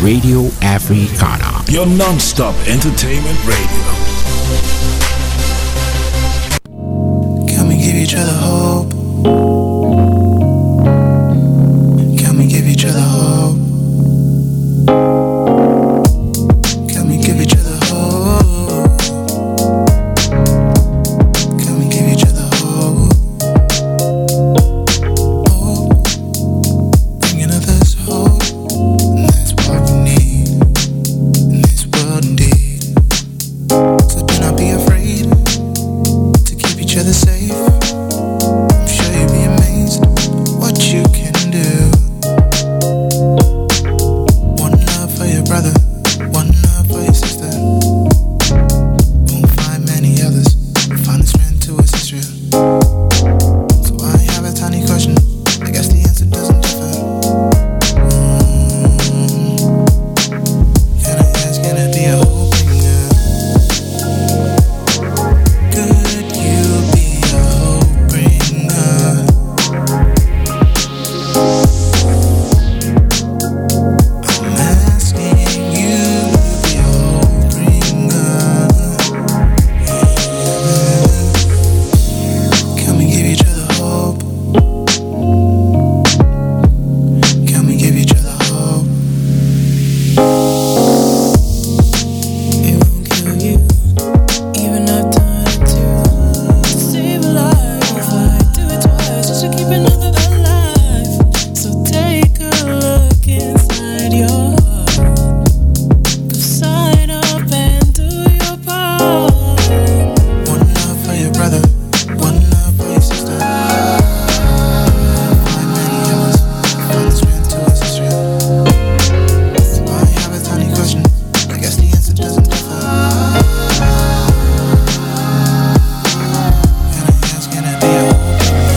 Radio Africana. Your non-stop entertainment radio. Can we give each other hope? Can we give each other hope? Can we give each other hope? Can we give each other hope? Hope, bringing others hope. And that's what we need in this world indeed. So do not be afraid to keep each other safe. I'm sure you'll be amazed what you can do. One love for your brother, one love for your sister. Won't find many others who find the strength to assist you. So I have a tiny question, I guess the answer doesn't differ. Can I ask, can it be a whole bringer? Could you be a hope bringer? I'm asking you to be a hope bringer. Can we give each other hope? Can we give each other hope? It won't kill you, even after to save a life. I do it twice just to keep another alive. So take a look inside your heart. Put sign up and do your part. One love for your brother, one love for your sister. Find many others, find the strength to assist you. So I have a tiny question, I guess the answer doesn't differ. Can I ask, can it be a hope?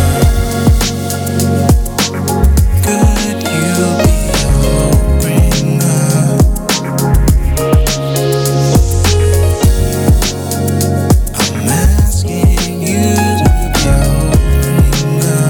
Could you be a hope bringer? I'm asking you to be a hope bringer.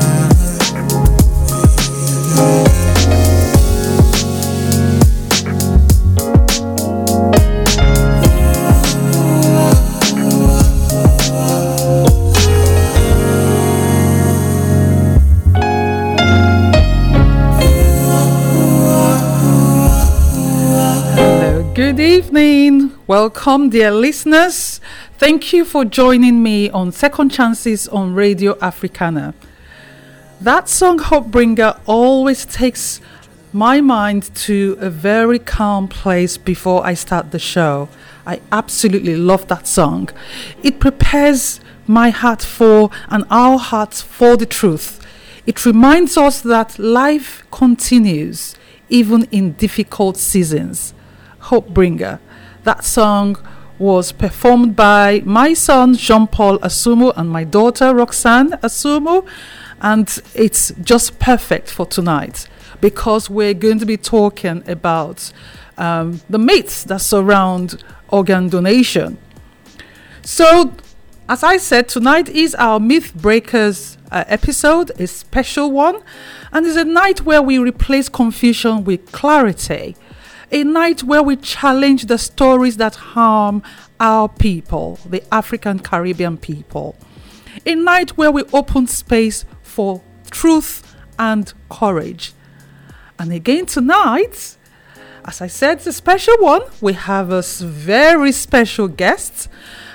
Hello, good evening. Welcome, dear listeners. Thank you for joining me on Second Chances on Radio Africana. That song, Hopebringer, always takes my mind to a very calm place before I start the show. I absolutely love that song. It prepares my heart for and our hearts for the truth. It reminds us that life continues even in difficult seasons. Hopebringer. That song was performed by my son Jean-Paul Asumu and my daughter Roxanne Asumu, and it's just perfect for tonight because we're going to be talking about the myths that surround organ donation. So, as I said, tonight is our Myth Breakers episode, a special one, and it's a night where we replace confusion with clarity. A night where we challenge the stories that harm our people, the African Caribbean people. A night where we open space for truth and courage. And again tonight, as I said, it's a special one. We have a very special guest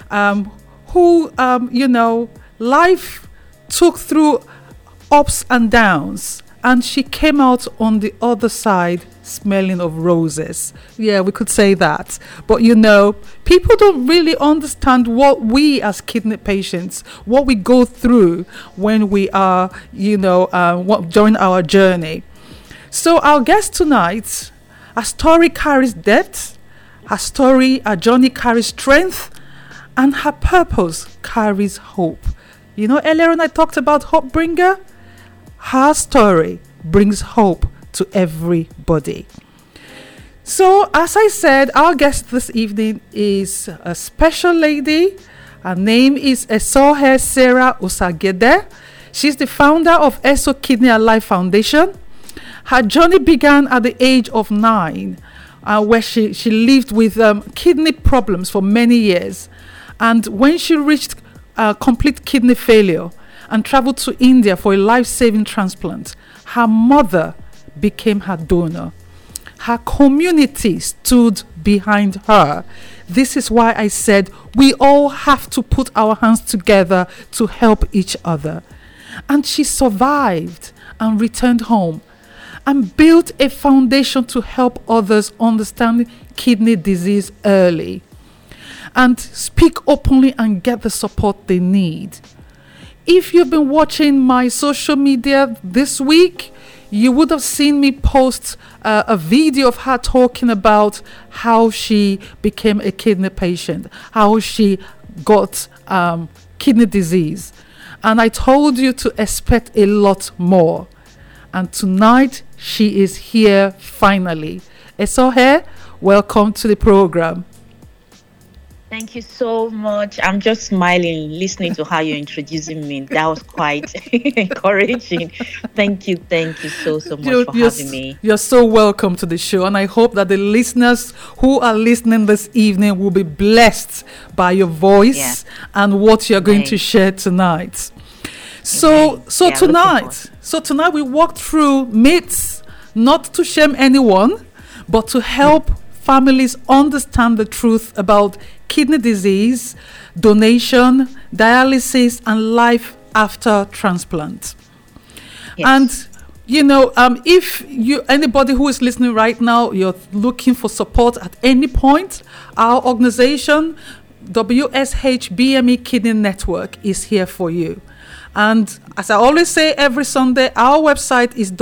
who, life took through ups and downs, and she came out on the other side smelling of roses. Yeah, we could say that. But people don't really understand what we as kidney patients, what we go through when we are, during our journey. So our guest tonight, her story carries depth, her journey carries strength, and her purpose carries hope. Earlier on I talked about Hopebringer. Her story brings hope to everybody. So, as I said, our guest this evening is a special lady. Her name is Esohe Sarah Usagede. She's the founder of ESO Kidney Alive Foundation. Her journey began at the age of 9 where she lived with kidney problems for many years. And when she reached complete kidney failure and traveled to India for a life-saving transplant, her mother became her donor. Her community stood behind her. This is why I said we all have to put our hands together to help each other. And she survived and returned home and built a foundation to help others understand kidney disease early and speak openly and get the support they need. If you've been watching my social media this week, you would have seen me post a video of her talking about how she became a kidney patient, how she got kidney disease. And I told you to expect a lot more. And tonight, she is here finally. Esohe, welcome to the program. Thank you so much. I'm just smiling, listening to how you're introducing me. That was quite encouraging. Thank you so much for having me. You're so welcome to the show. And I hope that the listeners who are listening this evening will be blessed by your voice and what you're going to share tonight. So tonight we walked through myths, not to shame anyone, but to help families understand the truth about kidney disease, donation, dialysis, and life after transplant. Yes. And if anybody who is listening right now, you're looking for support at any point, our organization, WSH BME Kidney Network, is here for you. And as I always say every Sunday, our website is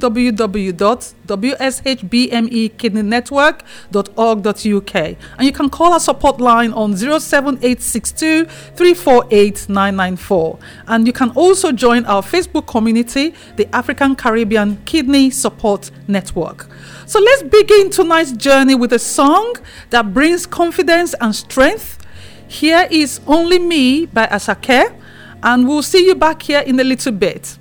www.wshbmekidneynetwork.org.uk. And you can call our support line on 07862 348 994. And you can also join our Facebook community, the African Caribbean Kidney Support Network. So let's begin tonight's journey with a song that brings confidence and strength. Here is Only Me by Asake. And we'll see you back here in a little bit.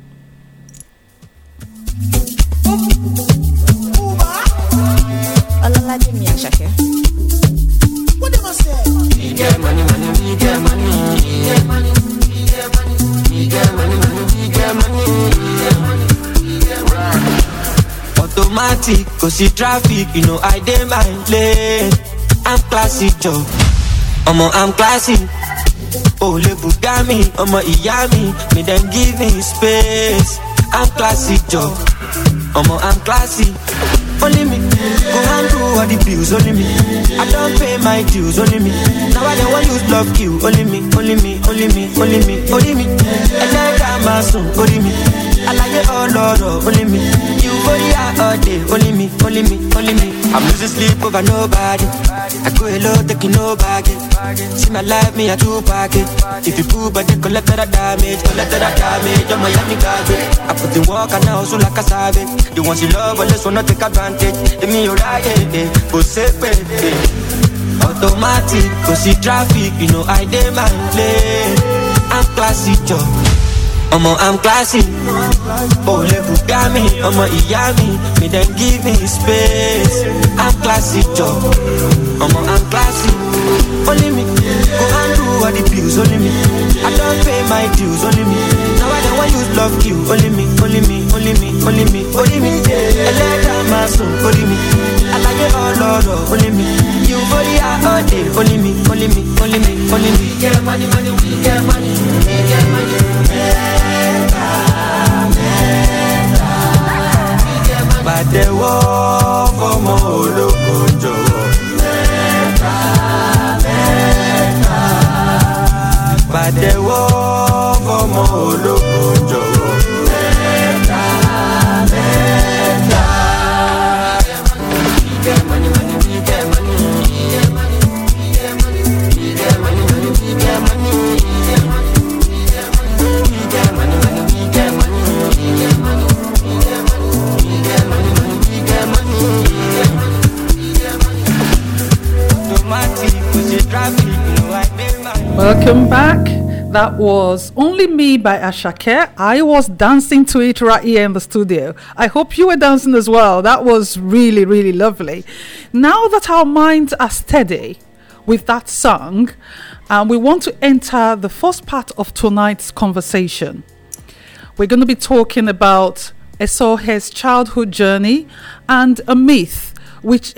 Automatic, cause see traffic, I dey mind lane. I'm classy, Joe. I'm classy. Oh, le Bugami, ìyá mi, me then give me space. I'm classy, Joe. I'm classy. Only me, go and do all the bills, only me. I don't pay my dues, only me. Now I don't want use love you, only me. And then I'm a son, only me. I like it all, Lord, only me. You body all day, only me. I'm losing sleep over nobody. I go hello, taking no baggage. See my life, me a two packet. If you poop, but they collect that damage. I'm Miami garbage. I put the work and now so like a savage. The ones you love, but let's wanna take advantage. Give me your right, go safe, baby. Automatic, cause see traffic, I demand lane. I'm classy, Joe. I'm classy. Oh, le Bugami, ìyá mi, me then give me space. I'm classy, Joe. I'm classy. Only me, go and do all the bills, only me. I don't pay my dues, only me. Now I don't want use love you, only me. And let my soul, only me. I like it all, Lord, only me. You body all day, only me. We get money, we get money. But the war for more local. But the war for more local. Welcome back. That was Only Me by Ashake. I was dancing to it right here in the studio. I hope you were dancing as well. That was really, really lovely. Now that our minds are steady with that song, we want to enter the first part of tonight's conversation. We're going to be talking about Esohe's childhood journey and a myth which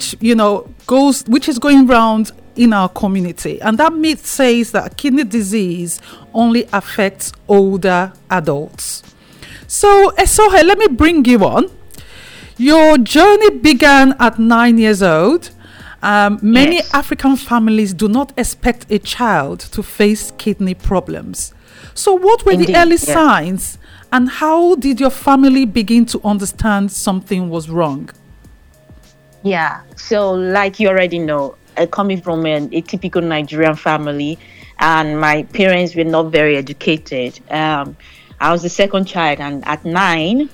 is going round in our community, and that myth says that kidney disease only affects older adults. So Esohe, let me bring you on. Your journey began at 9 years old. Many Yes. African families do not expect a child to face kidney problems. So what were the Indeed, early yes. signs, and how did your family begin to understand something was wrong? Yeah. So, like you already know, coming from a typical Nigerian family, and my parents were not very educated. I was the second child, and at 9,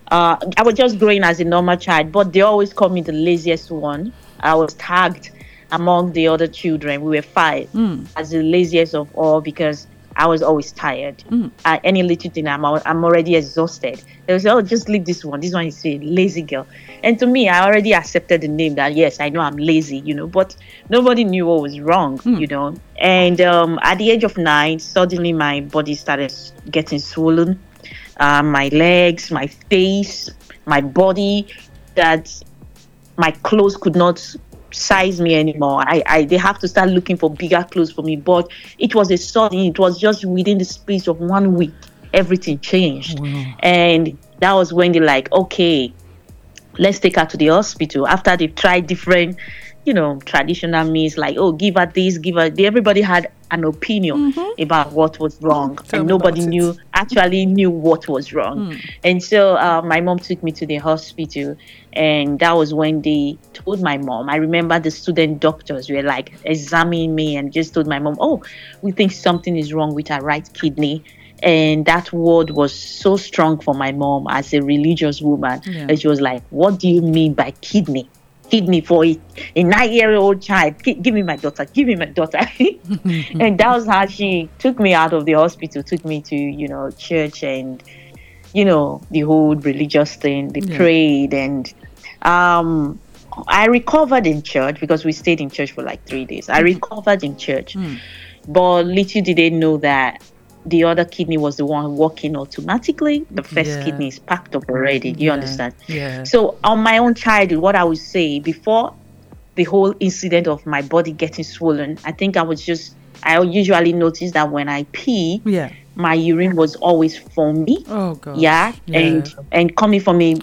I was just growing as a normal child, but they always called me the laziest one. I was tagged among the other children. We were 5 as the laziest of all because I was always tired. Any little thing, I'm already exhausted. They would say, "Oh, just leave this one. This one is a lazy girl." And to me, I already accepted the name that, yes, I know I'm lazy, but nobody knew what was wrong, And at the age of 9, suddenly my body started getting swollen. My legs, my face, my body, that my clothes could not size me anymore. They have to start looking for bigger clothes for me. But it was it was just within the space of 1 week, everything changed. Wow. And that was when they're like, okay, let's take her to the hospital. After they've tried different, traditional means, like, oh, give her this, give her. Everybody had an opinion about what was wrong, and nobody actually knew what was wrong. And so my mom took me to the hospital, and that was when they told my mom. I remember the student doctors were like examining me and just told my mom, "Oh, we think something is wrong with her right kidney." And that word was so strong for my mom as a religious woman. Yeah. And she was like, "What do you mean by kidney? Kidney for a 9-year-old child? Give me my daughter. Give me my daughter." And that was how she took me out of the hospital, took me to, church and, the whole religious thing. They prayed, and I recovered in church because we stayed in church for like 3 days. I recovered in church. But little did they know that the other kidney was the one working automatically. The first kidney is packed up already. Do you understand? Yeah. So on my own childhood, what I would say before the whole incident of my body getting swollen, I think I usually notice that when I pee, my urine was always foamy. Oh God. Yeah. And coming from a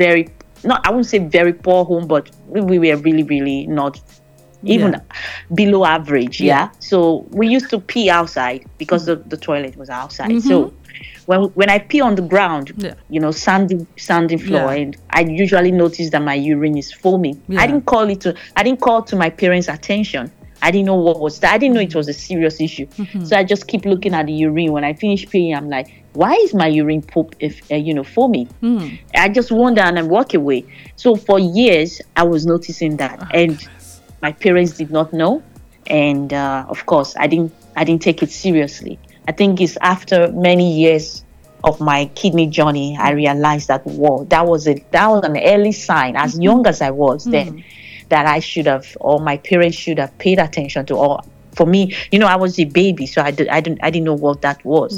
I wouldn't say very poor home, but we were really, really not even below average. Yeah. So we used to pee outside because the toilet was outside. So when I pee on the ground, sandy floor, and I usually notice that my urine is foaming. I didn't call to my parents' attention. I didn't know what was that. I didn't know it was a serious issue. So I just keep looking at the urine. When I finish peeing, I'm like, why is my urine foaming? I just wonder, and I walk away. So for years, I was noticing that. And my parents did not know, and of course, I didn't take it seriously. I think it's after many years of my kidney journey, I realized that that was an early sign, as young as I was then, that I should have, or my parents should have paid attention to. Or for me, I was a baby, so I didn't know what that was.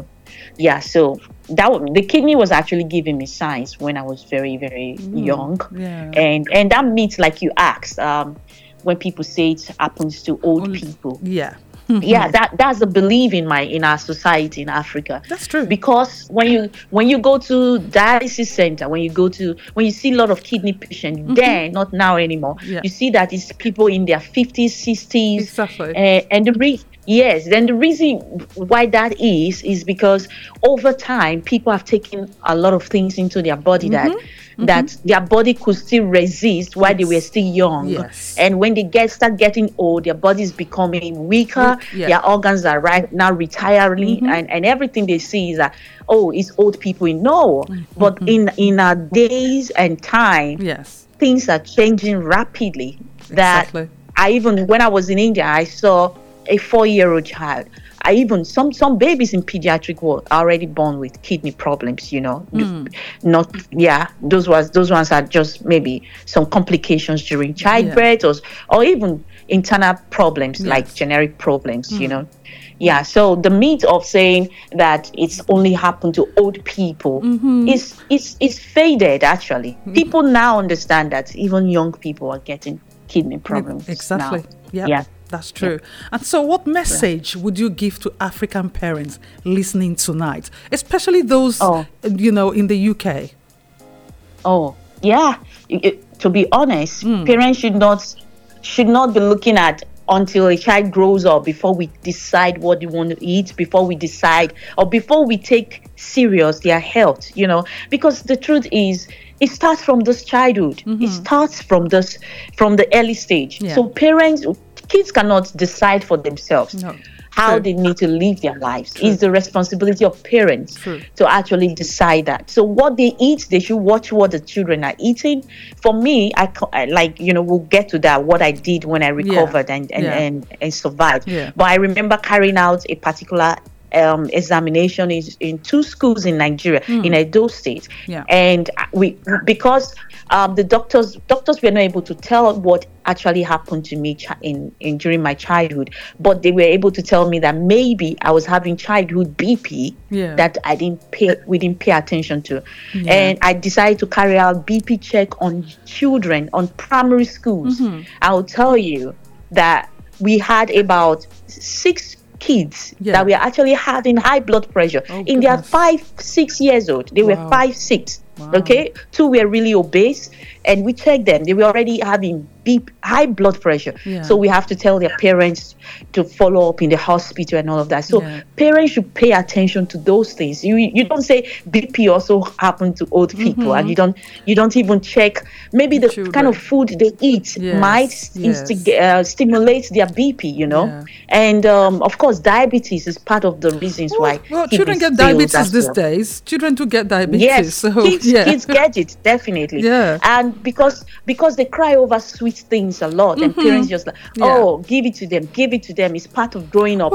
So the kidney was actually giving me signs when I was very, very young, and that means, like you asked, when people say it happens to old people. That's a belief in our society in Africa. That's true. Because when you go to dialysis center, when you see a lot of kidney patients, then not now anymore, you see that it's people in their 50s, 60s. Exactly. And then the reason why that is because over time people have taken a lot of things into their body that their body could still resist while they were still young. And when they start getting old, their body is becoming weaker. Their organs are right now retiring, and everything they see is that, oh, it's old people. No, but in our days and time, things are changing rapidly. That when I was in India, I saw a 4-year-old child. I even some babies in pediatric ward are already born with kidney problems, not those ones are just maybe some complications during childbirth or even internal problems like generic problems, so the myth of saying that it's only happened to old people is faded. Actually, people now understand that even young people are getting kidney problems. Exactly. Now. Yeah. That's true. And so what message would you give to African parents listening tonight, especially those, in the UK? Oh, yeah. To be honest, parents should not be looking at until a child grows up before we decide what they want to eat, before we decide or before we take serious their health, because the truth is, it starts from this childhood. It starts from the early stage. Yeah. So kids cannot decide for themselves how they need to live their lives. It's the responsibility of parents to actually decide that. So what they eat, they should watch what the children are eating. For me, we'll get to that, what I did when I recovered and survived. Yeah. But I remember carrying out a particular examination in 2 schools in Nigeria, in Edo State, and because the doctors were not able to tell what actually happened to me during my childhood, but they were able to tell me that maybe I was having childhood BP that we didn't pay attention to, and I decided to carry out BP check on children on primary schools. I'll tell you that we had about 6 kids that were actually having high blood pressure in their 5-6 years old. They were 5-6. Wow. Okay, 2 were really obese, and we checked them. They were already having high blood pressure. So we have to tell their parents to follow up in the hospital and all of that. So parents should pay attention to those things. You don't say BP also happened to old people, and you don't even check maybe the children. Kind of food they eat might stimulate their BP, and of course diabetes is part of the reasons why children get diabetes these days. Children do get diabetes. Yes, so, kids get it, definitely. And because they cry over sweet things a lot, and parents just give it to them, it's part of growing up.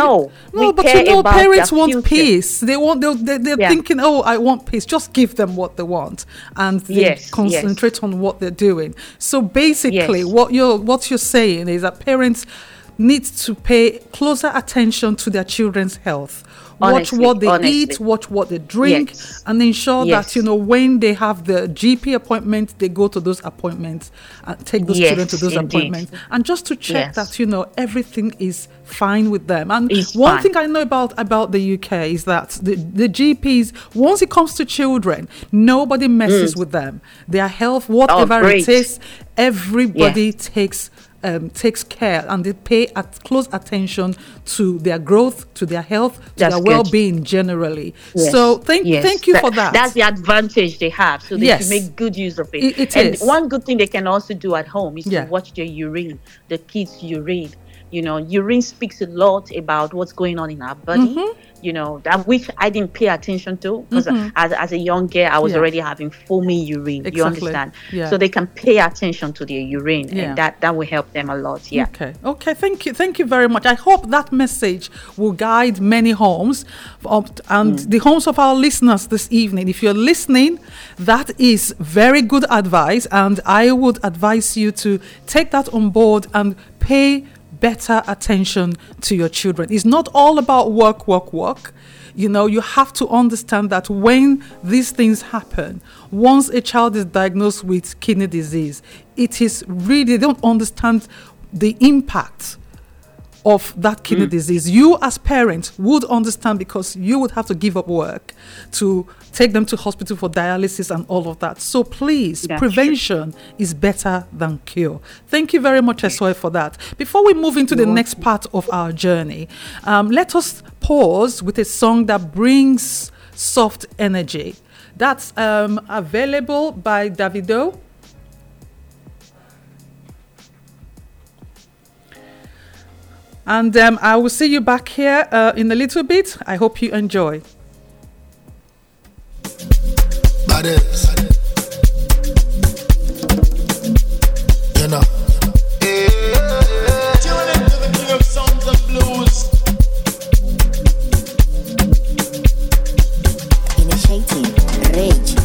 But parents want peace. They're thinking, I want peace, just give them what they want, and they concentrate on what they're doing. So basically what you're saying is that parents need to pay closer attention to their children's health. Watch what they eat, watch what they drink, and ensure that, when they have the GP appointment, they go to those appointments and take those children to those appointments. And just to check that, everything is fine with them. And one thing I know about the UK is that the GPs, once it comes to children, nobody messes with them. Their health, whatever it is, everybody takes care, and they pay close attention to their growth, to their health, to their well-being generally. So thank you for that. That's the advantage they have. So they should make good use of it. It and is. One good thing they can also do at home is to watch their urine, the kids' urine. Urine speaks a lot about what's going on in our body. That which I didn't pay attention to because as a young girl, I was already having foamy urine. You understand? So they can pay attention to their urine, and that will help them a lot. Okay. Thank you very much. I hope that message will guide many homes and the homes of our listeners this evening. If you're listening, that is very good advice, and I would advise you to take that on board and pay better attention to your children. It's not all about work. You have to understand that when these things happen, once a child is diagnosed with kidney disease, it is really, they don't understand the impact of that kidney disease. You as parents would understand, because you would have to give up work to take them to hospital for dialysis and all of that. So please, prevention is better than cure. Thank you very much, Esoe, for that. Before we move into the next part of our journey, let us pause with a song that brings soft energy. That's available by Davido. And I will see you back here in a little bit. I hope you enjoy.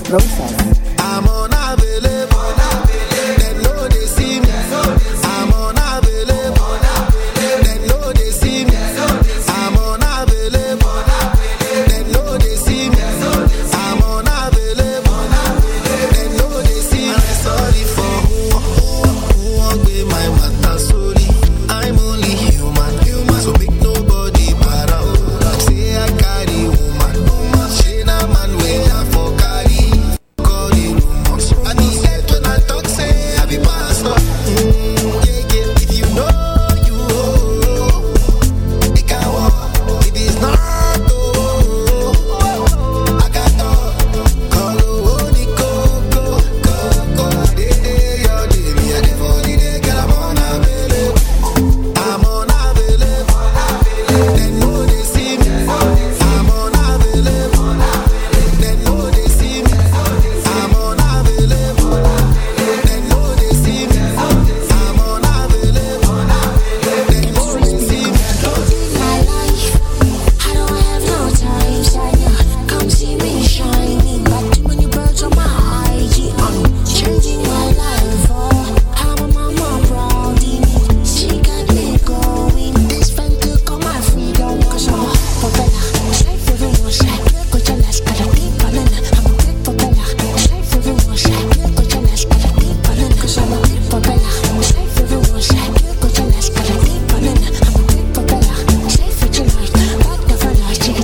process. I'm unavailable. They know they see me. I'm unavailable. They know they see me. I'm unavailable. They know they see me. I'm unavailable. They know they see me. I'm sorry for who won't be my matter. Sorry, I'm only human. So make nobody para. Say I carry woman. She na man way I for carry. Call it rumors. I need that when I talk say I be pastor. Yeah. If you know you, it can walk. If it's not, I got no. Call only go. They your day. Me a day for the day. Girl, I'm unavailable. I'm unavailable. They know they see me. I'm unavailable. They know they see me. I'm unavailable. They know they see me. I'm unavailable. They know they see me. My life, I don't have no time, son. Come see me shining, got too many birds on my IG. I'm changing my life, I'm a mama proud in it. She got me going. This fan took all my freedom, cause I'm a propeller. Straight everyone side, go to last, got a big banana. I'm a big propeller. Straight everyone side, go to last, got a big banana. Cause I'm a big propeller. Straight everyone side, go to last, got a big banana. I'm a big propeller. Straight for your life, back the front life, chitty.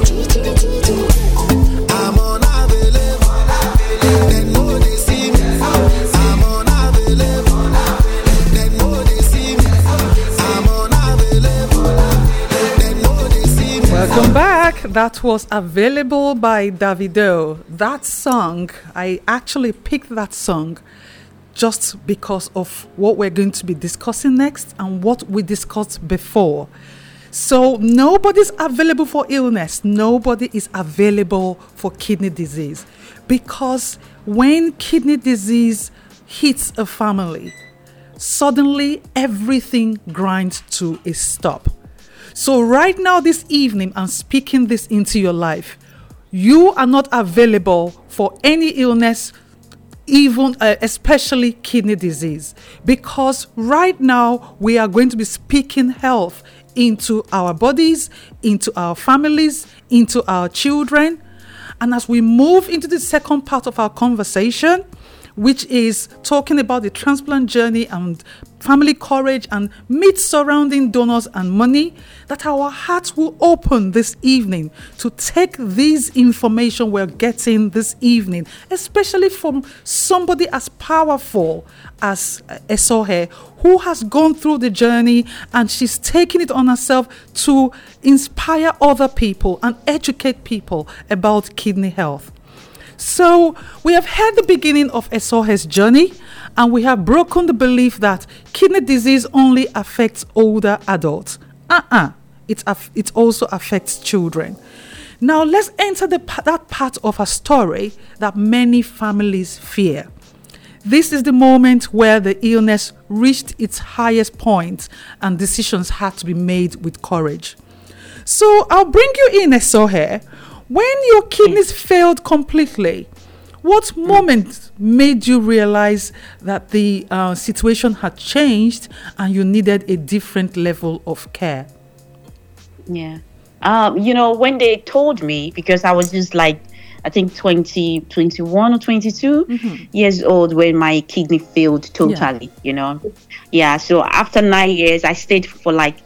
I'm unavailable. They know they see me. I'm unavailable. They know they see me. I'm unavailable. They know they see me. Welcome back. That was Available by Davido. That song, I actually picked that song just because of what we're going to be discussing next and what we discussed before. So nobody's available for illness. Nobody is available for kidney disease, because when kidney disease hits a family, suddenly everything grinds to a stop. So right now, this evening, I'm speaking this into your life. You are not available for any illness, even especially kidney disease, because right now we are going to be speaking health into our bodies, into our families, into our children. And as we move into the second part of our conversation, which is talking about the transplant journey and family courage and myths surrounding donors and money, that our hearts will open this evening to take this information we're getting this evening, especially from somebody as powerful as Esohe, who has gone through the journey and she's taking it on herself to inspire other people and educate people about kidney health. So we have heard the beginning of Esohe's journey, and we have broken the belief that kidney disease only affects older adults. It also affects children. Now let's enter that part of her story that many families fear. This is the moment where the illness reached its highest point and decisions had to be made with courage. So I'll bring you in, Esohe. When your kidneys failed completely, what moment made you realize that the situation had changed and you needed a different level of care? Yeah. When they told me, because I was just like, I think 21 or 22 years old when my kidney failed totally, Yeah, so after 9 years, I stayed for like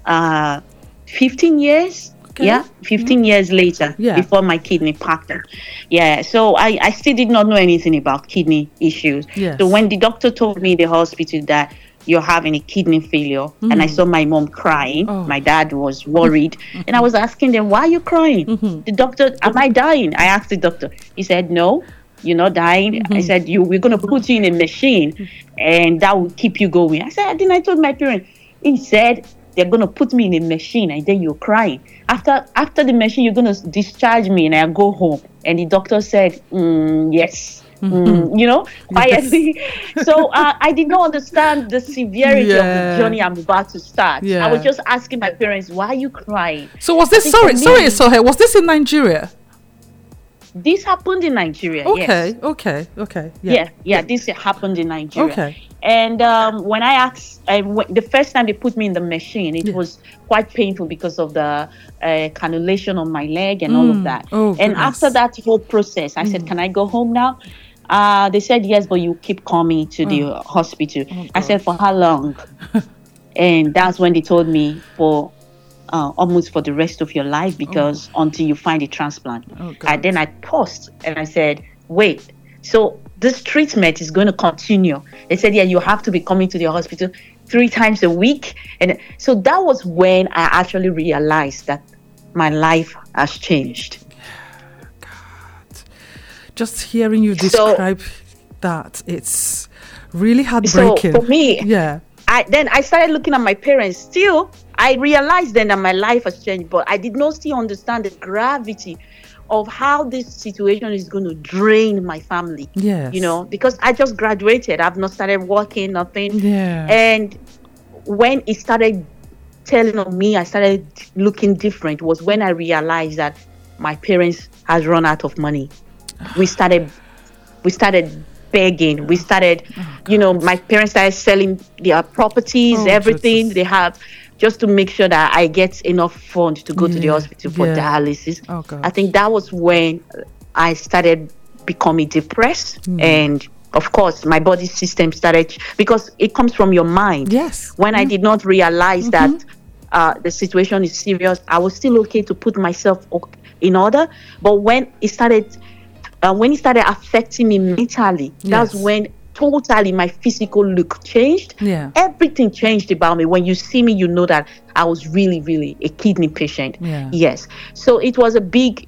15 years. Okay. Yeah, 15 years later, before my kidney packed up. Yeah, so I still did not know anything about kidney issues. Yes. So when the doctor told me in the hospital that you're having a kidney failure, and I saw my mom crying, my dad was worried, and I was asking them, why are you crying? The doctor, am I dying? I asked the doctor. He said, no, you're not dying. I said, we're going to put you in a machine, and that will keep you going. I said, then I told my parents. He said, they're going to put me in a machine, and then you're crying. After the machine, you're going to discharge me, and I go home. And the doctor said, yes. Quietly. So I did not understand the severity of the journey I'm about to start. Yeah. I was just asking my parents, why are you crying? So was this, sorry, was this in Nigeria? This happened in Nigeria. Okay, Yes. okay. Yeah. This happened in Nigeria. Okay. And when I asked, the first time they put me in the machine, it was quite painful because of the cannulation on my leg and all of that. Oh, and goodness. after that whole process, I said, "Can I go home now?" They said, "Yes, but you keep coming to the hospital." I said, "For how long?" And that's when they told me for almost for the rest of your life, because until you find a transplant. And then I paused and I said, "Wait, so this treatment is going to continue?" They said, "Yeah, you have to be coming to the hospital 3 times a week." And so that was when I actually realized that my life has changed. Just hearing you describe that, it's really heartbreaking. So for me, yeah. I started looking at my parents. Still, I realized then that my life has changed, but I did not still understand the gravity of how this situation is going to drain my family. Yes. You know, because I just graduated. I've not started working, nothing. Yeah. And when it started telling on me, I started looking different, was when I realized that my parents has run out of money. We started begging. We started, my parents started selling their properties, everything Jesus. they have, just to make sure that I get enough funds to go to the hospital for dialysis. Oh, God. I think that was when I started becoming depressed, and of course my body system started, because it comes from your mind. Yes. When I did not realize that the situation is serious, I was still okay to put myself in order, but when it started affecting me mentally, that's when totally my physical look changed. Yeah. Everything changed about me. When you see me, you know that I was really, really a kidney patient. Yeah. Yes. So it was a big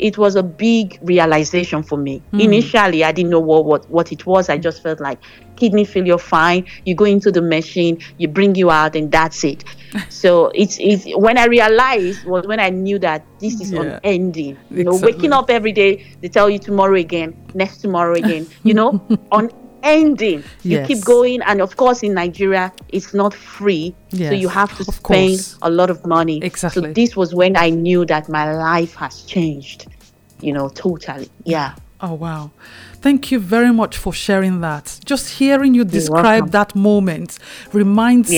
realization for me. Initially, I didn't know what it was. I just felt like kidney failure, fine. You go into the machine, you bring you out, and that's it. So it's when I realized was when I knew that this is unending. You know, Exactly. waking up every day, they tell you tomorrow again, next tomorrow again. You know, unending. You Yes. keep going, and of course in Nigeria it's not free. So Yes, you have to of spend course. a lot of money. Exactly. So this was when I knew that my life has changed. You know, totally. Yeah. Oh, wow. Thank you very much for sharing that. Just hearing you describe welcome. that moment reminds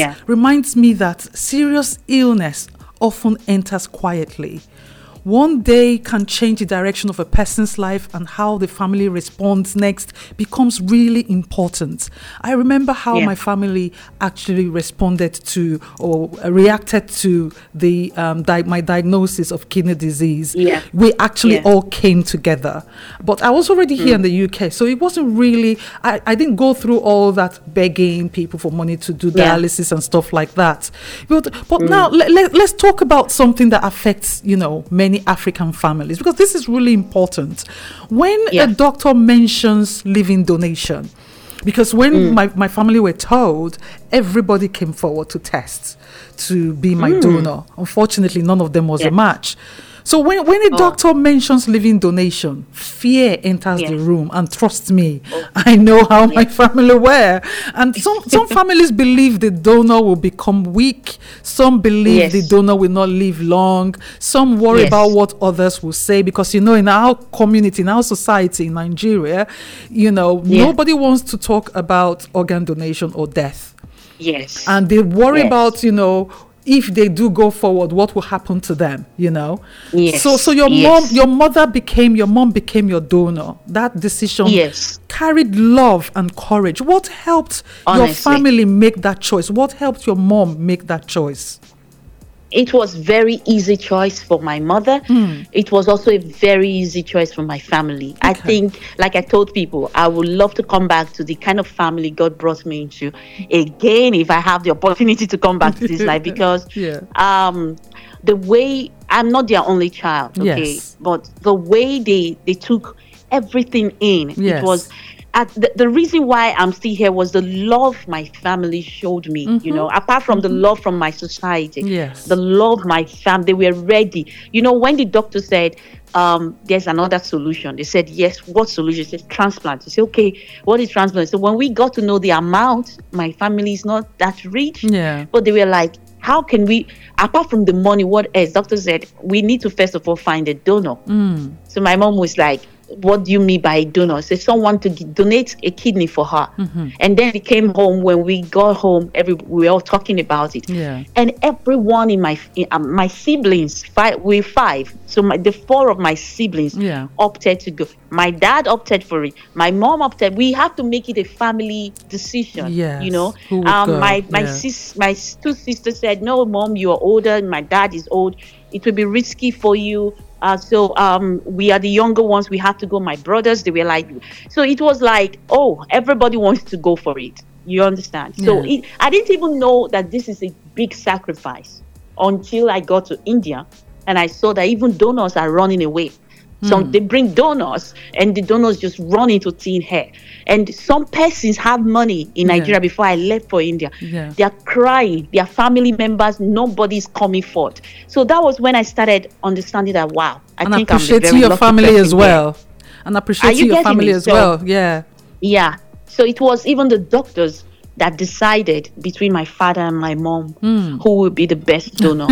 me that serious illness often enters quietly. One day can change the direction of a person's life, and how the family responds next becomes really important. I remember how my family actually responded to or reacted to the my diagnosis of kidney disease. Yeah. We actually all came together. But I was already here in the UK, so it wasn't really, I didn't go through all that begging people for money to do dialysis and stuff like that. But now let's talk about something that affects, many African families, because this is really important. When a doctor mentions living donation, because when my family were told, everybody came forward to test to be my donor. Unfortunately, none of them was a match. So when a doctor mentions living donation, fear enters the room, and trust me, I know how my family were. And some families believe the donor will become weak. Some believe the donor will not live long. Some worry about what others will say, because in our community, in our society in Nigeria, nobody wants to talk about organ donation or death. Yes. And they worry about, if they do go forward, what will happen to them, Yes. So your mom became your donor. That decision carried love and courage. What helped your family make that choice? What helped your mom make that choice? It was very easy choice for my mother. It was also a very easy choice for my family. I think, like I told people, I would love to come back to the kind of family God brought me into again if I have the opportunity to come back to this life, because the way, I'm not their only child, but the way they took everything in, it was the reason why I'm still here was the love my family showed me, apart from the love from my society, the love my family, they were ready. When the doctor said, there's another solution, they said, yes, what solution? They said, transplant. They said, okay, what is transplant? So when we got to know the amount, my family is not that rich, but they were like, how can we, apart from the money, what else? Doctor said, we need to first of all find a donor. So my mom was like, what do you mean by donor? So someone to donate a kidney for her. And then we came home. When we got home, we were all talking about it. Yeah. And everyone in my siblings, we're 5. So the 4 of my siblings opted to go. My dad opted for it. My mom opted. We have to make it a family decision. Yes. You know, Who would go? my 2 sisters said, "No, Mom, you are older. My dad is old. It will be risky for you." So we are the younger ones. We have to go. My brothers, they were like, so it was like, oh, everybody wants to go for it. You understand? So I didn't even know that this is a big sacrifice until I got to India, and I saw that even donors are running away. So they bring donors, and the donors just run into thin air. And some persons have money in Nigeria before I left for India. They are crying. Their family members, nobody's coming forth. So that was when I started understanding that, wow, I think I'm a very appreciating your lucky family person as well. And appreciating your family as well. Yeah. Yeah. So it was even the doctors that decided between my father and my mom who would be the best donor.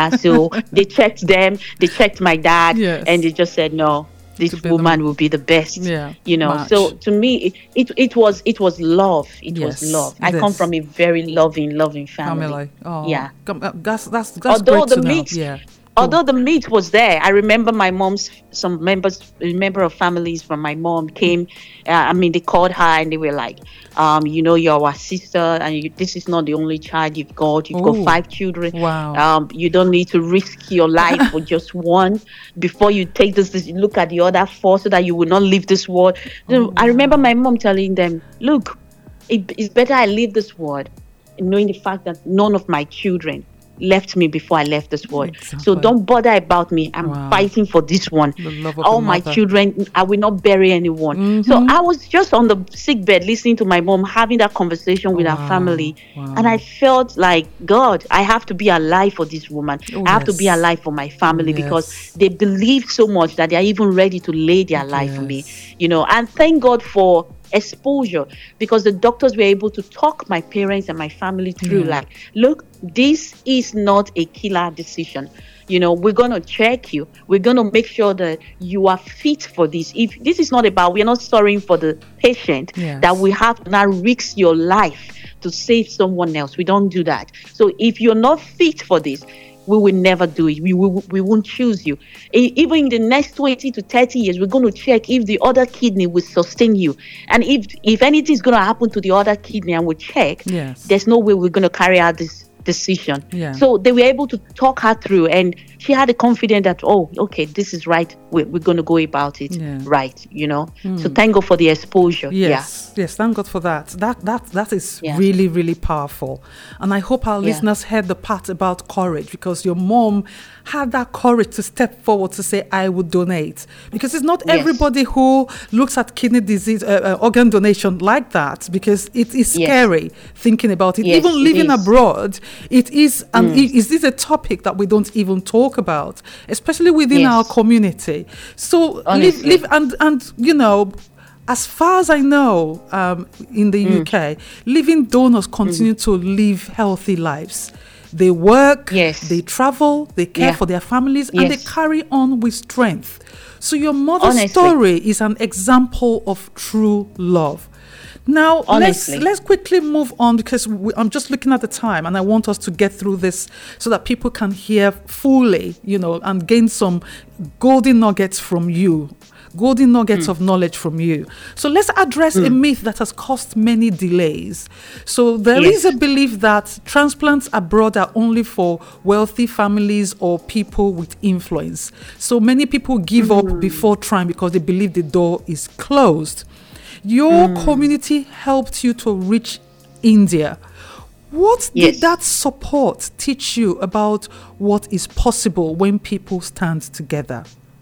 So they checked them, they checked my dad, and they just said, no, this woman will be the best. You know, Much. so to me, it was love. It was love. I come from a very loving family. Oh, Yeah. That's Although great the to know. meat, Yeah. although the meat was there, I remember my mom's, a member of families from my mom came. They called her and they were like, you're our sister, and this is not the only child you've got. You've got 5 children. Wow. You don't need to risk your life for just one. Before you take this, look at the other 4 so that you will not leave this world. I remember my mom telling them, look, it's better I leave this world, knowing the fact that none of my children left me before I left this world. Exactly. So don't bother about me. I'm fighting for this one. The love of All the my mother. children, I will not bury anyone. So I was just on the sick bed listening to my mom having that conversation with her family. And I felt like, God, I have to be alive for this woman. I have to be alive for my family because they believe so much that they are even ready to lay their life for me. You know, and thank God for exposure, because the doctors were able to talk my parents and my family through like, look, this is not a killer decision. You know, we're going to check you. We're going to make sure that you are fit for this. If this is not about, we're not sorry for the patient that we have to now risk your life to save someone else. We don't do that. So if you're not fit for this, we will never do it. We won't choose you. Even in the next 20 to 30 years, we're going to check if the other kidney will sustain you. And if anything is going to happen to the other kidney and we check, there's no way we're going to carry out this decision. So they were able to talk her through, and she had the confidence that, oh, okay, this is right. We're going to go about it right, you know. So thank God for the exposure. Yes, thank God for that. That is really, really powerful. And I hope our listeners heard the part about courage, because your mom had that courage to step forward to say, I would donate. Because it's not everybody who looks at kidney disease, organ donation like that, because it is scary thinking about it. Even living abroad, it is, and is this a topic that we don't even talk about, especially within our community. So live and you know, as far as I know, in the UK, living donors continue to live healthy lives. They work, they travel, they care for their families, and they carry on with strength. So your mother's story is an example of true love. Now, let's quickly move on, because I'm just looking at the time and I want us to get through this so that people can hear fully, you know, and gain some golden nuggets from you, golden nuggets of knowledge from you. So let's address a myth that has caused many delays. So there is a belief that transplants abroad are only for wealthy families or people with influence. So many people give up before trying because they believe the door is closed. Your community helped you to reach India. What did that support teach you about what is possible when people stand together?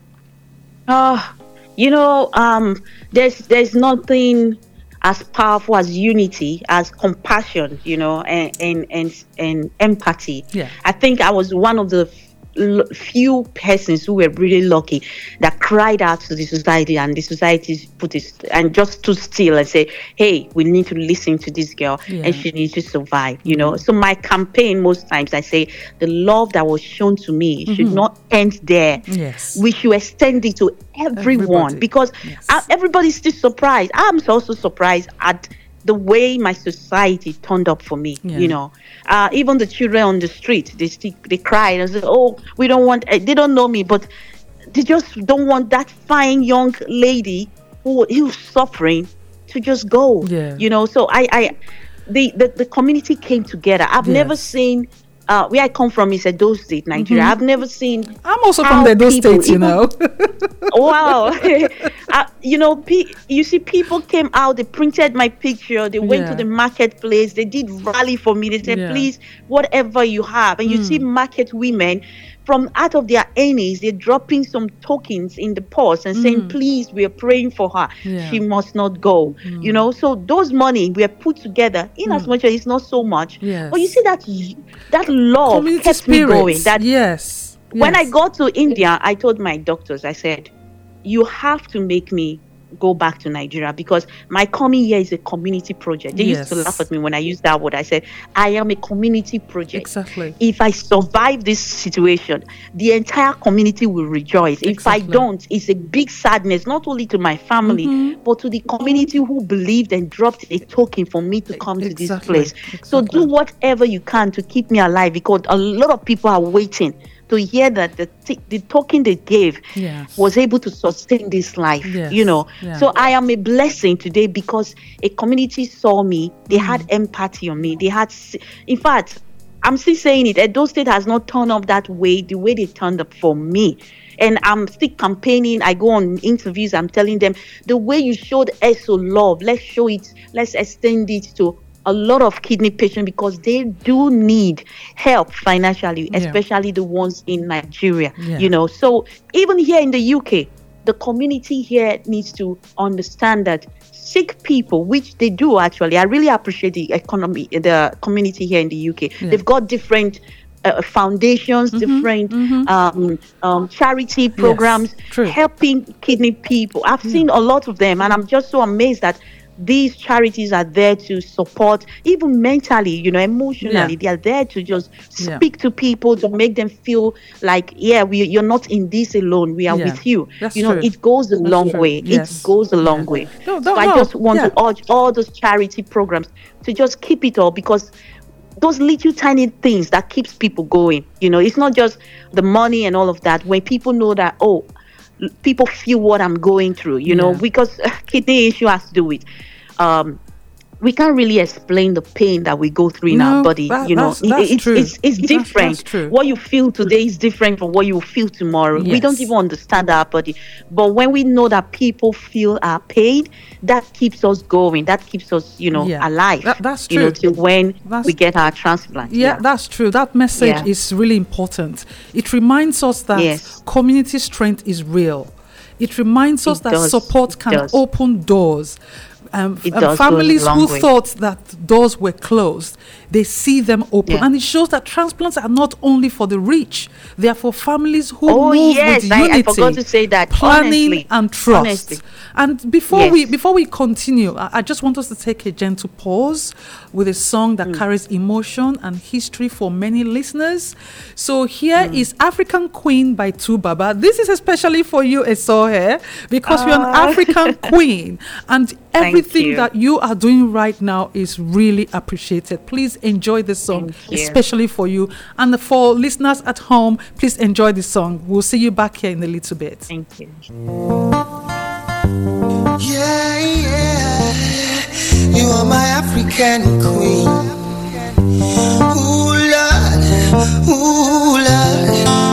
You know, there's nothing as powerful as unity, as compassion, you know, and empathy. I think I was one of the few persons who were really lucky that cried out to the society, and the society put it and just stood still and say, hey, we need to listen to this girl and she needs to survive, you know. So my campaign, most times I say, the love that was shown to me should not end there. Yes. We should extend it to everyone. Everybody. Because everybody's still surprised. I'm also surprised at the way my society turned up for me, you know. Even the children on the street, they cried and said, oh, we don't want, they don't know me, but they just don't want that fine young lady who's suffering to just go, you know. So the community came together. I've never seen, where I come from is Edo State, Nigeria. I've never seen. I'm also from the Edo State, you know. Wow. You know, you see, people came out, they printed my picture, they went to the marketplace, they did rally for me. They said, please, whatever you have. And you see market women from out of their earnings, they're dropping some tokens in the purse and saying, please, we are praying for her. She must not go. You know, so those money were put together in as much as it's not so much. But you see that love Community kept spirit. me going. That when I Yes. got to India, I told my doctors, I said, you have to make me go back to Nigeria, because my coming here is a community project. They used to laugh at me when I used that word. I said, I am a community project. Exactly. If I survive this situation, the entire community will rejoice. If I don't, it's a big sadness, not only to my family, but to the community who believed and dropped a token for me to come to this place. So do whatever you can to keep me alive, because a lot of people are waiting to hear that the token they gave was able to sustain this life, you know. So I am a blessing today because a community saw me. They had empathy on me. They had, in fact, I'm still saying it, Edo State has not turned up that way, the way they turned up for me. And I'm still campaigning. I go on interviews. I'm telling them, the way you showed ESO love, let's show it. Let's extend it to a lot of kidney patients, because they do need help financially, especially the ones in Nigeria, you know. So even here in the UK, the community here needs to understand that sick people, which they do actually, I really appreciate the community here in the UK. They've got different foundations, different charity programs helping kidney people. I've seen a lot of them, and I'm just so amazed that these charities are there to support, even mentally, you know, emotionally. They are there to just speak to people, to make them feel like, you're not in this alone. We are with you. That's you know, true. it goes a long way. Yes. It goes a long way. No, So I just want to urge all those charity programs to just keep it all, because those little tiny things that keeps people going, you know, it's not just the money and all of that. When people know that, people feel what I'm going through, you know, because kidney issue has to do with, we can't really explain the pain that we go through in our body. You know, it's different. That's true. What you feel today is different from what you will feel tomorrow. We don't even understand our body. But when we know that people feel our pain, that keeps us going. That keeps us, you know, alive. That's true. You know, till when we get our transplant. That's true. That message is really important. It reminds us that community strength is real. It reminds us that support can open doors. Families who thought that doors were closed, they see them open. And it shows that transplants are not only for the rich, they are for families who move with unity, I forgot to say that. planning Honestly. and trust. Honestly. And before we continue, I just want us to take a gentle pause with a song that carries emotion and history for many listeners. So here is African Queen by Tubaba. This is especially for you, Esohe, because you're an African queen, and everything that you are doing right now is really appreciated. Please enjoy this song, especially for you. And for listeners at home, please enjoy this song. We'll see you back here in a little bit. Thank you. Yeah, you are my African queen. Ooh, Lord.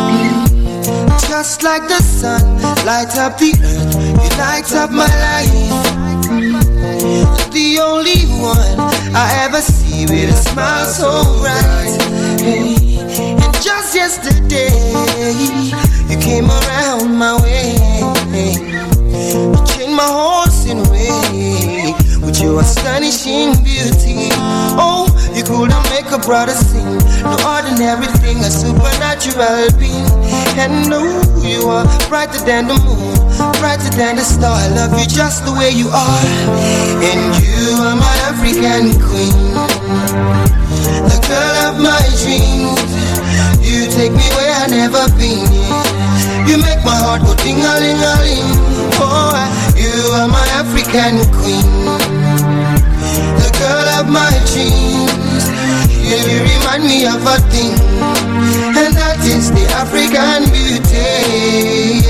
Just like the sun, light up the earth, you light up my life. The only one I ever see with a smile so bright. And just yesterday, you came around my way. You changed my horse in way with your astonishing beauty. Oh, you couldn't make a brother sing. No ordinary thing, a supernatural being. And no, you are brighter than the moon, brighter than the star. I love you just the way you are. And you are my African queen, the girl of my dreams. You take me where I never been. You make my heart go ting-a-ling-a-ling. Oh, you are my African queen, the girl of my dreams. You remind me of a thing, and that is the African beauty.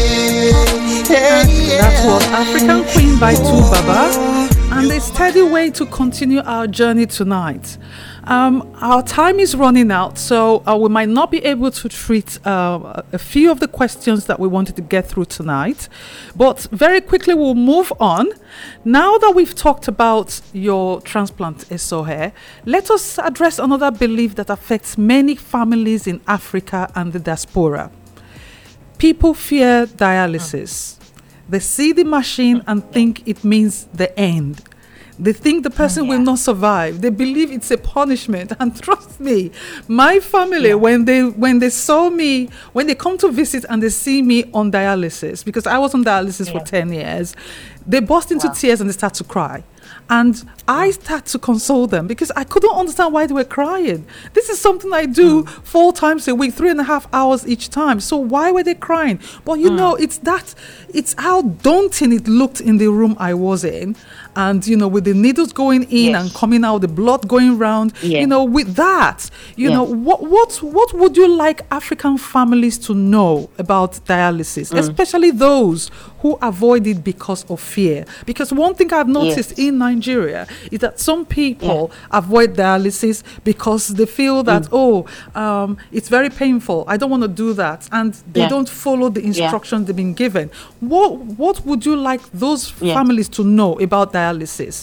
That was African Queen by Tubaba, and a steady way to continue our journey tonight. Our time is running out, so we might not be able to treat a few of the questions that we wanted to get through tonight. But very quickly, we'll move on. Now that we've talked about your transplant, Esohe, let us address another belief that affects many families in Africa and the diaspora. People fear dialysis. They see the machine and think it means the end. They think the person will not survive. They believe it's a punishment. And trust me, my family, when they saw me, when they come to visit and they see me on dialysis, because I was on dialysis for 10 years, they burst into tears and they start to cry. And I start to console them because I couldn't understand why they were crying. This is something I do 4 times a week, 3.5 hours each time. So why were they crying? But you know, it's how daunting it looked in the room I was in. And, you know, with the needles going in and coming out, the blood going round, you know, with that, you know, what would you like African families to know about dialysis, especially those who avoid it because of fear? Because one thing I've noticed in Nigeria is that some people avoid dialysis because they feel that, it's very painful. I don't want to do that. And they don't follow the instructions they've been given. What would you like those families to know about dialysis?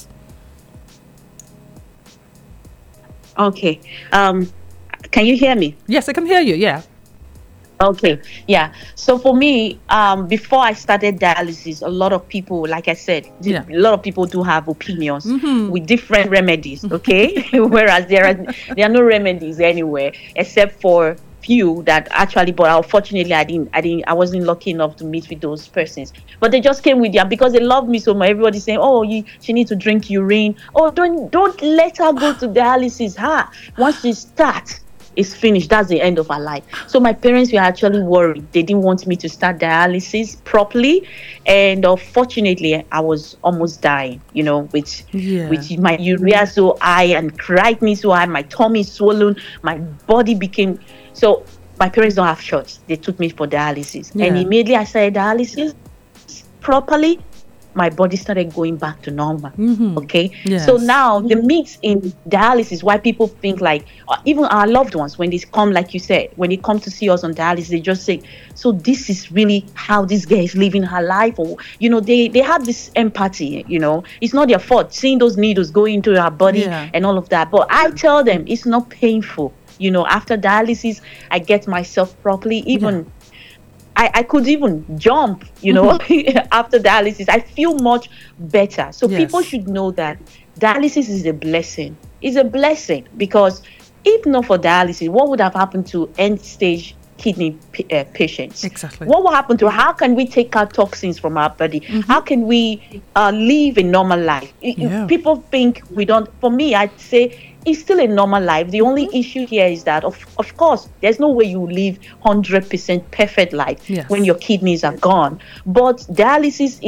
Okay. Can you hear me? Yes, I can hear you. Yeah. Okay. Yeah. So for me, before I started dialysis, a lot of people, like I said, a lot of people do have opinions with different remedies. Okay. Whereas there are no remedies anywhere except for few that actually, but unfortunately I wasn't lucky enough to meet with those persons. But they just came with them because they love me so much. Everybody's saying, she needs to drink urine. Oh, don't let her go to dialysis. Once she starts, it's finished. That's the end of her life. So my parents were actually worried. They didn't want me to start dialysis properly. And unfortunately, I was almost dying, you know, with my urea so high and creatinine so high, my tummy swollen, my body became... So my parents don't have choice. They took me for dialysis. And immediately I started dialysis properly, my body started going back to normal. Okay. Yes. So now the myths in dialysis, why people think like, even our loved ones, when they come, like you said, when they come to see us on dialysis, they just say, so this is really how this girl is living her life. Or, you know, they have this empathy, you know, it's not their fault seeing those needles going into her body and all of that. But I tell them it's not painful. You know, after dialysis, I get myself properly. Even I could even jump, you know, after dialysis. I feel much better. So people should know that dialysis is a blessing. It's a blessing because if not for dialysis, what would have happened to end-stage kidney patients? Exactly. What will happen to how can we take out toxins from our body? How can we live a normal life? People think we don't. For me, I'd say it's still a normal life. The only issue here is that, of course, there's no way you live 100% perfect life when your kidneys are gone. But dialysis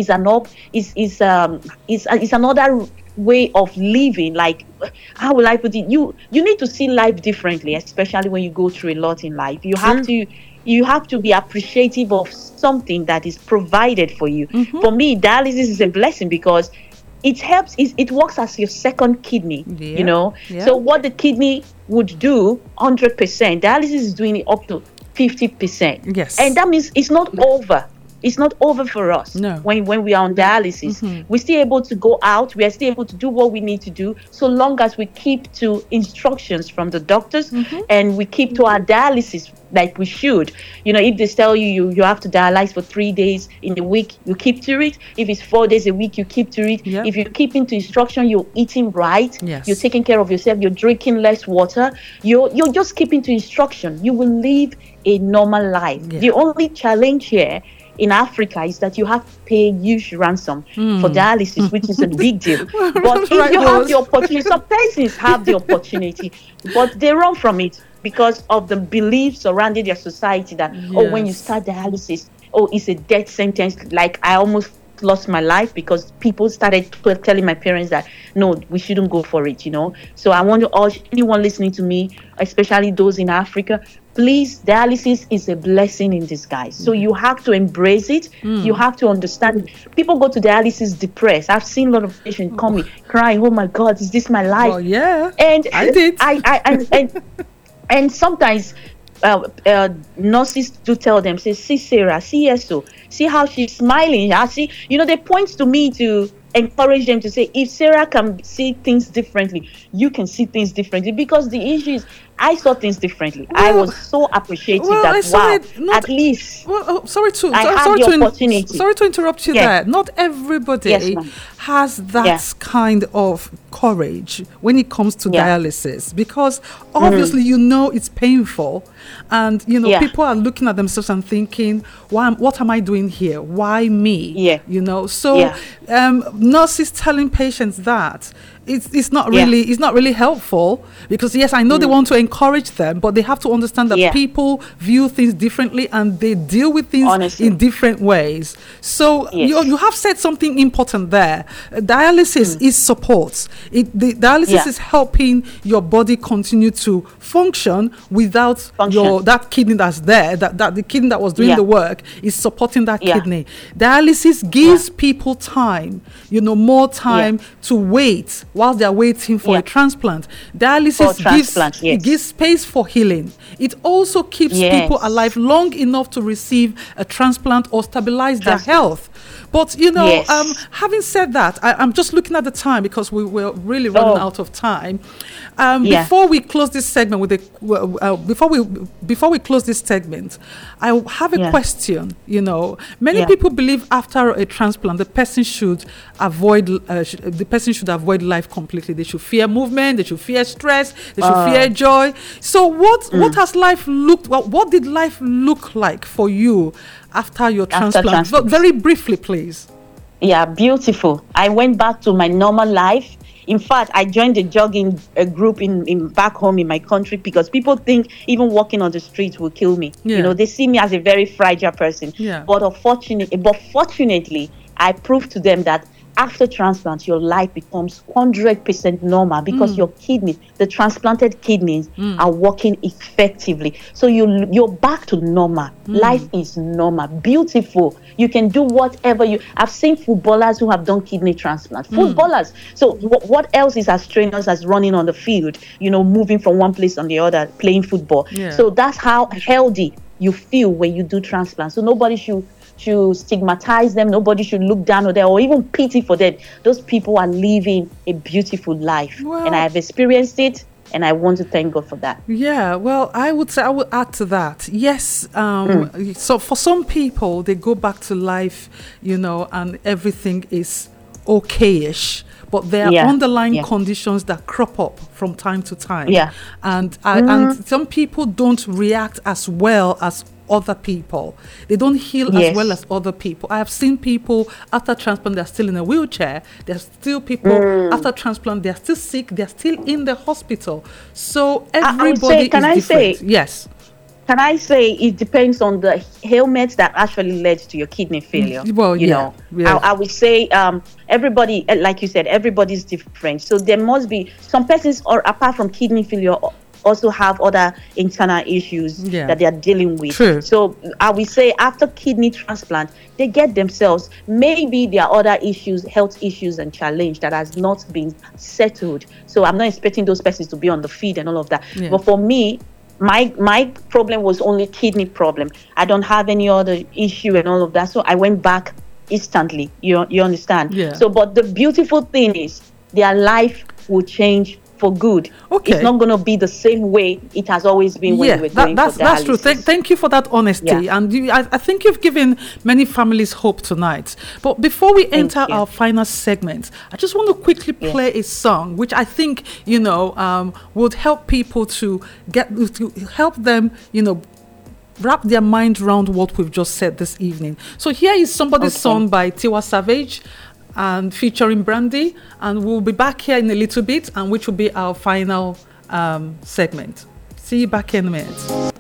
is another way of living. Like, how will I put it? You need to see life differently, especially when you go through a lot in life. You have to be appreciative of something that is provided for you. For me, dialysis is a blessing because it helps, it works as your second kidney, you know. So what the kidney would do 100%, dialysis is doing it up to 50%. Yes. And that means it's not over. it's not over for us. No. When we are on dialysis, we're still able to go out. We are still able to do what we need to do, so long as we keep to instructions from the doctors and we keep to our dialysis like we should. You know, if they tell you have to dialyze for 3 days in a week, you keep to it. If it's 4 days a week, you keep to it. Yep. If you're keeping to instruction, you're eating right. Yes. You're taking care of yourself. You're drinking less water. You're just keeping to instruction. You will live a normal life. Yeah. The only challenge here in Africa is that you have to pay huge ransom for dialysis, which is a big deal. But if Right, you have Rose. the opportunity, some persons have the opportunity, but they run from it because of the beliefs surrounding their society that, when you Yes. start dialysis, it's a death sentence. Like, I almost lost my life because people started telling my parents that, no, we shouldn't go for it, you know. So I want to urge anyone listening to me, especially those in Africa, please, dialysis is a blessing in disguise. So you have to embrace it. You have to understand. People go to dialysis depressed. I've seen a lot of patients coming crying, oh my God, is this my life? Well, yeah, And I did. And sometimes nurses do tell them, say, see Sarah, see Eso, see how she's smiling. I see, they point to me to encourage them to say, if Sarah can see things differently, you can see things differently. Because the issue is, I saw things differently. I was so appreciative that, at least sorry to interrupt you there. Not everybody has that kind of courage when it comes to dialysis, because obviously it's painful, and people are looking at themselves and thinking, what am I doing here? Why me? Nurses telling patients that it's not really helpful, because I know they want to encourage them, but they have to understand that people view things differently and they deal with things in different ways. So you have said something important there. Dialysis is support. Dialysis is helping your body continue to function without that kidney that's there, that the kidney that was doing the work is supporting that kidney. Dialysis gives people time, more time to wait while they're waiting for a transplant. Dialysis gives space for healing. It also keeps people alive long enough to receive a transplant or stabilize their health. But having said that, I'm just looking at the time because we were really running out of time. Before we close this segment before we close this segment, I have a question. Many people believe after a transplant, the person should avoid life completely. They should fear movement. They should fear stress. They should fear joy. So what has life looked? Well, what did life look like for you after your transplant? Very briefly, please. Yeah, beautiful. I went back to my normal life. In fact, I joined a jogging group in back home in my country, because people think even walking on the streets will kill me. They see me as a very fragile person. But fortunately, I proved to them that after transplant, your life becomes 100% normal, because your kidneys, the transplanted kidneys, are working effectively. So you're back to normal. Life is normal, beautiful. You can do whatever I've seen footballers who have done kidney transplant. Footballers. So what else is as strenuous as running on the field? Moving from one place on the other, playing football. So that's how healthy you feel when you do transplant. So nobody should stigmatize them. Nobody should look down on them or even pity for them. Those people are living a beautiful life. And I have experienced it, and I want to thank God for that. Yeah, well, I would add to that. Yes, so for some people, they go back to life, and everything is okay-ish. But there are underlying conditions that crop up from time to time. And some people don't react as well as other people. They don't heal as well as other people. I have seen people after transplant, they're still in a wheelchair. There's still people after transplant, they're still sick, they're still in the hospital. So everybody is different. Yes. Can I say it depends on the ailments that actually led to your kidney failure? Well, I would say everybody, like you said, everybody's different. So there must be some persons, or apart from kidney failure, also have other internal issues that they are dealing with. True. So I would say after kidney transplant, they get themselves, maybe there are other issues, health issues and challenge that has not been settled. So I'm not expecting those persons to be on the feed and all of that. But for me, my problem was only kidney problem. I don't have any other issue and all of that. So I went back instantly. You understand? Yeah. So, but the beautiful thing is their life will change for good. Okay. It's not going to be the same way it has always been when we were going for that's true. dialysis. Thank you for that honesty. Yeah. And I think you've given many families hope tonight. But before we enter you. our final segment, I just want to quickly play a song which I think, would help people to help them, wrap their mind around what we've just said this evening. So here is Somebody's Song by Tiwa Savage and featuring Brandy, and we'll be back here in a little bit, and which will be our final segment. See you back in a minute.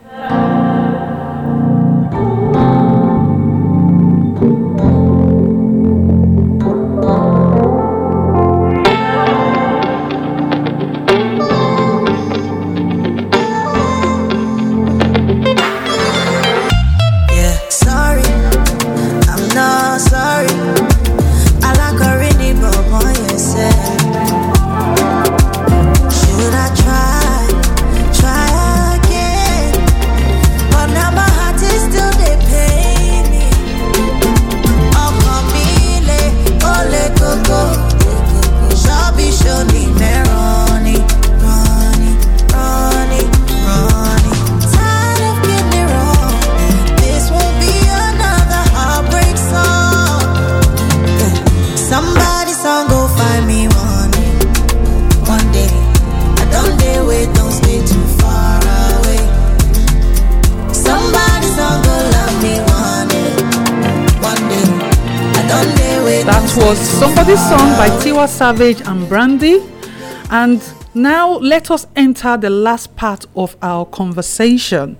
Was Somebody's Song by Tiwa Savage and Brandy. And now let us enter the last part of our conversation.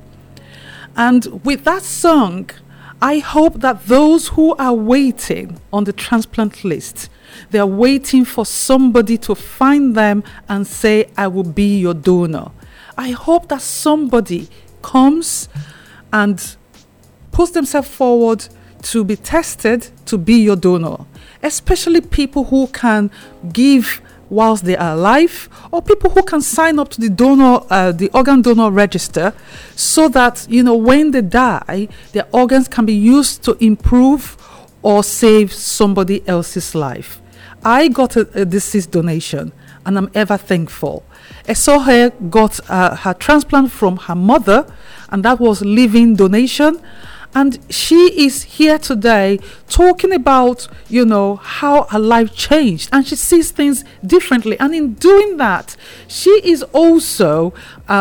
And with that song, I hope that those who are waiting on the transplant list, they are waiting for somebody to find them and say, I will be your donor. I hope that somebody comes and puts themselves forward to be tested to be your donor. Especially people who can give whilst they are alive, or people who can sign up to the organ donor register, so that when they die, their organs can be used to improve or save somebody else's life. I got a deceased donation, and I'm ever thankful. Esohe got her transplant from her mother, and that was living donation. And she is here today talking about, how her life changed, and she sees things differently. And in doing that, she is also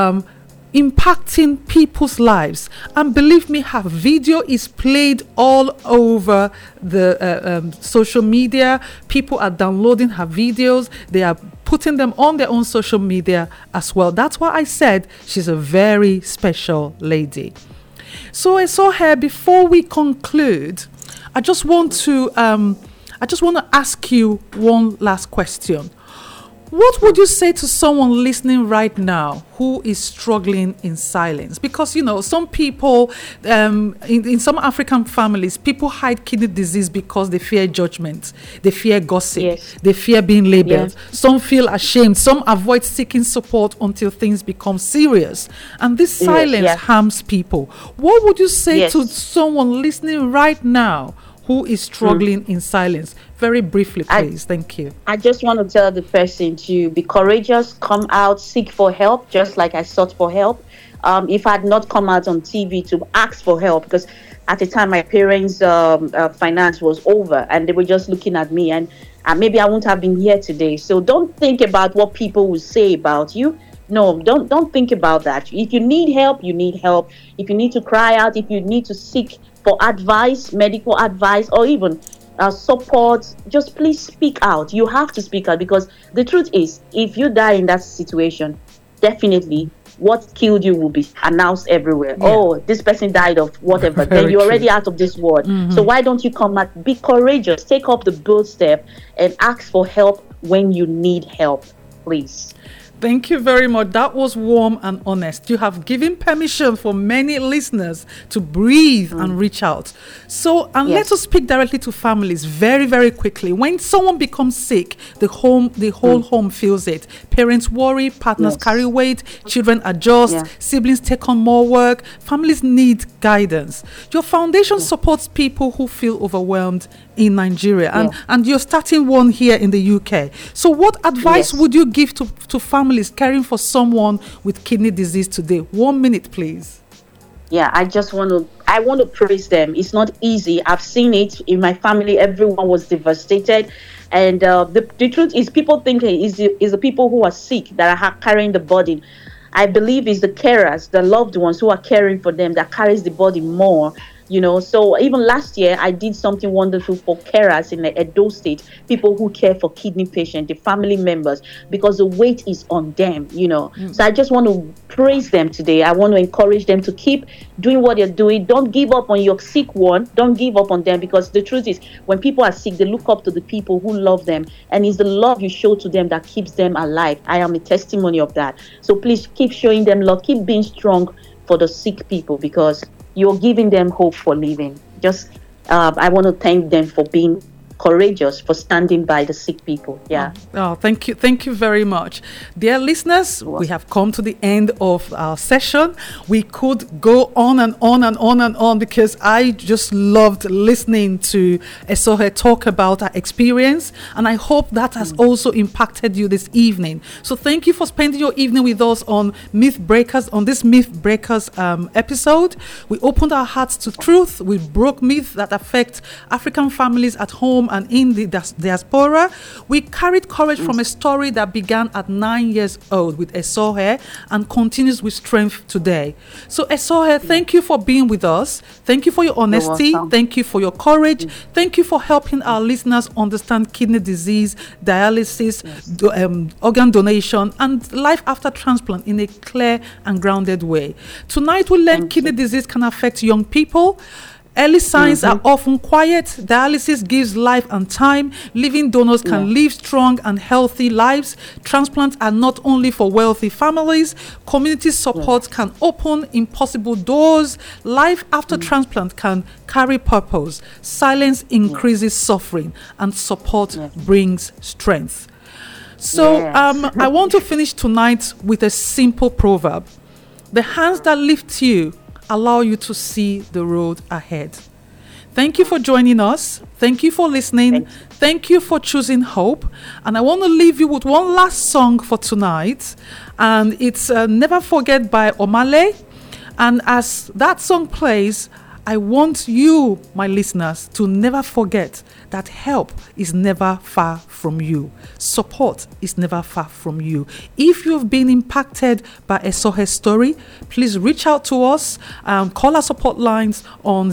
impacting people's lives. And believe me, her video is played all over the social media. People are downloading her videos. They are putting them on their own social media as well. That's why I said she's a very special lady. So I saw her. Before we conclude, I just want to ask you one last question. What would you say to someone listening right now who is struggling in silence? Because, some people, in some African families, people hide kidney disease because they fear judgment. They fear gossip. Yes. They fear being labeled. Yes. Some feel ashamed. Some avoid seeking support until things become serious. And this silence harms people. What would you say to someone listening right now who is struggling in silence? Very briefly, please. Thank you. I just want to tell the person to be courageous, come out, seek for help, just like I sought for help. If I had not come out on TV to ask for help, because at the time my parents' finance was over and they were just looking at me, and maybe I wouldn't have been here today. So don't think about what people will say about you. No, don't think about that. If you need help, you need help. If you need to cry out, if you need to seek for advice, medical advice, or even support, just please speak out. You have to speak out, because the truth is, if you die in that situation, definitely what killed you will be announced everywhere. Yeah. Oh, this person died of whatever. Then you're already out of this world. Mm-hmm. So why don't you come out? Be courageous. Take up the bold step and ask for help when you need help, please. Thank you very much. That was warm and honest. You have given permission for many listeners to breathe and reach out. So, and let us speak directly to families very, very quickly. When someone becomes sick, the whole home feels it. Parents worry, partners carry weight, children adjust, siblings take on more work. Families need guidance. Your foundation supports people who feel overwhelmed in Nigeria, and you're starting one here in the UK. So what advice would you give to families caring for someone with kidney disease today? 1 minute, please. Yeah, I want to praise them. It's not easy. I've seen it in my family. Everyone was devastated. And the truth is, people think is the people who are sick that are carrying the burden. I believe it's the carers, the loved ones who are caring for them that carries the burden more. So even last year, I did something wonderful for carers in the Edo State, people who care for kidney patients, the family members, because the weight is on them, So I just want to praise them today. I want to encourage them to keep doing what they're doing. Don't give up on your sick one. Don't give up on them, because the truth is, when people are sick, they look up to the people who love them. And it's the love you show to them that keeps them alive. I am a testimony of that. So please keep showing them love. Keep being strong for the sick people, because you're giving them hope for living. I want to thank them for being courageous, for standing by the sick people. Thank you very much, dear listeners. We have come to the end of our session. We could go on and on and on and on, because I just loved listening to Esohe talk about her experience, and I hope that has also impacted you this evening. So thank you for spending your evening with us on Myth Breakers, on this Myth Breakers episode. We opened our hearts to truth. We broke myths that affect African families at home and in the diaspora. We carried courage from a story that began at 9 years old with Esohe and continues with strength today. So Esohe, thank you for being with us. Thank you for your honesty. Thank you for your courage. Thank you for helping our listeners understand kidney disease, dialysis, organ donation, and life after transplant in a clear and grounded way. Tonight we learned kidney disease can affect young people. Early signs are often quiet. Dialysis gives life and time. Living donors can live strong and healthy lives. Transplants are not only for wealthy families. Community support can open impossible doors. Life after transplant can carry purpose. Silence increases suffering, and support brings strength. So I want to finish tonight with a simple proverb. The hands that lift you allow you to see the road ahead. Thank you for joining us. Thank you for listening. Thank you for choosing hope. And I want to leave you with one last song for tonight. And it's Never Forget by Omale. And as that song plays, I want you, my listeners, to never forget that help is never far from you. Support is never far from you. If you've been impacted by Esohe's story, please reach out to us. Call our support lines on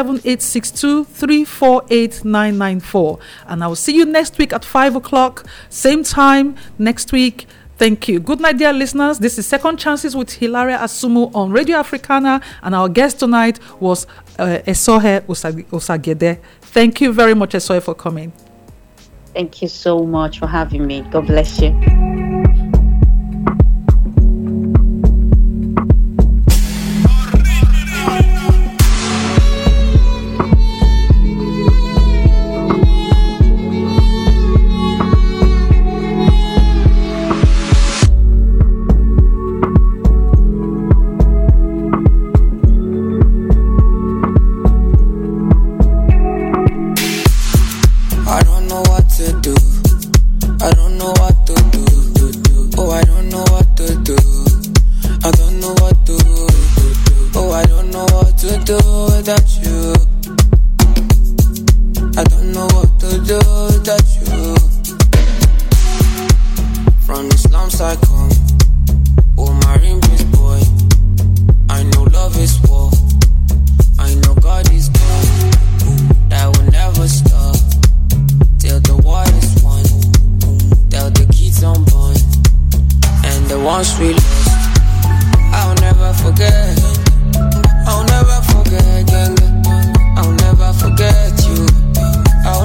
07862 348 994. And I will see you next week at 5 o'clock, same time next week. Thank you. Good night, dear listeners. This is Second Chances with Hilaria Asumu on Radio Africana, and our guest tonight was Esohe Osagede. Thank you very much, Esohe, for coming. Thank you so much for having me. God bless you.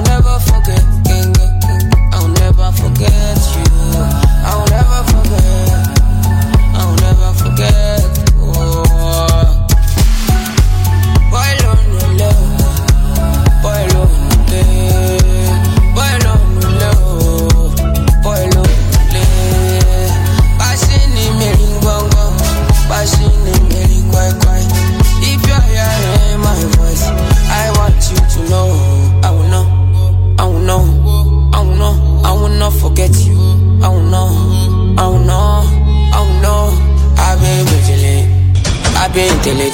I'll never forget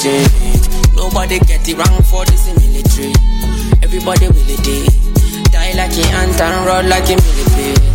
meditate. Nobody get it wrong for this military. Everybody will it die like an ant and run like a millipede.